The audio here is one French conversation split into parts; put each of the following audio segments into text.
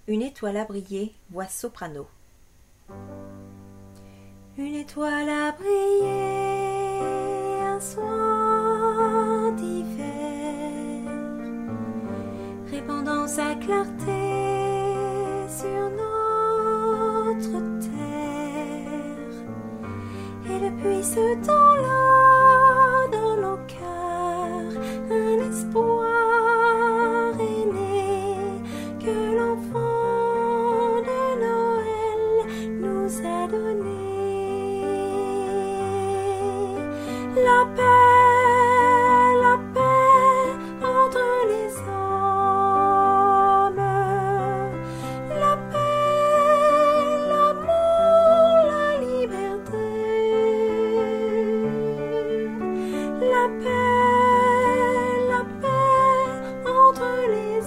Une étoile a brillé, voix soprano. Une étoile a brillé un soir d'hiver, répandant sa clarté sur notre terre. Et depuis ce temps-là, dans nos cœurs, un espoir est né que l'enfant de Noël nous a donné. La paix entre les hommes, la paix, l'amour, la liberté, la paix entre les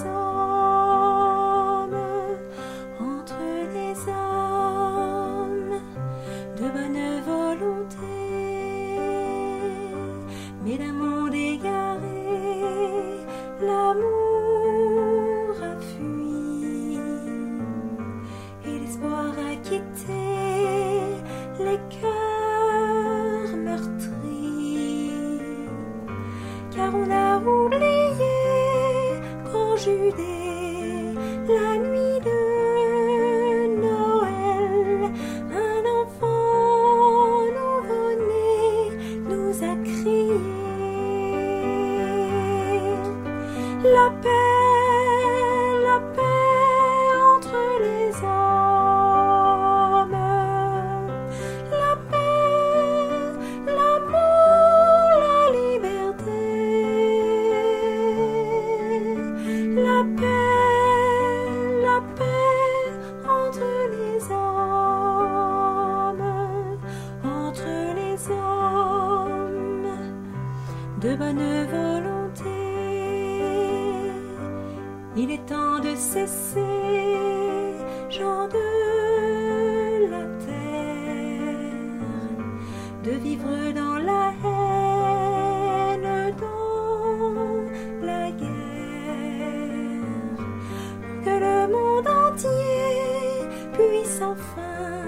hommes, de bonne volonté. Mais d'un monde égaré, l'amour a fui et l'espoir a quitté les cœurs meurtris. Car on a oublié qu'en Judée, la nuit de Noël, un enfant nouveau-né nous a crié. La paix entre les hommes, la paix, l'amour, la liberté, la paix entre les hommes, de bonne volonté. Il est temps de cesser, gens de la terre, de vivre dans la haine, dans la guerre, pour que le monde entier puisse enfin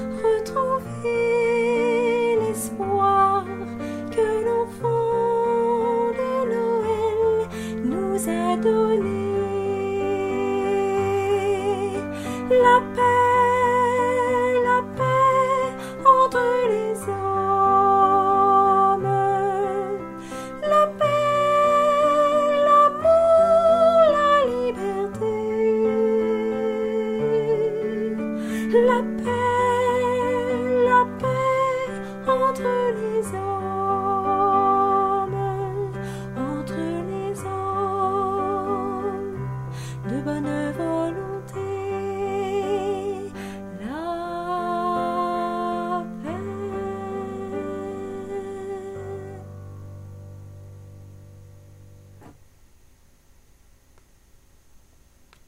retrouver l'espoir que l'enfant de Noël nous a donné. La paix entre les hommes, la paix, l'amour, la liberté, la paix entre les hommes.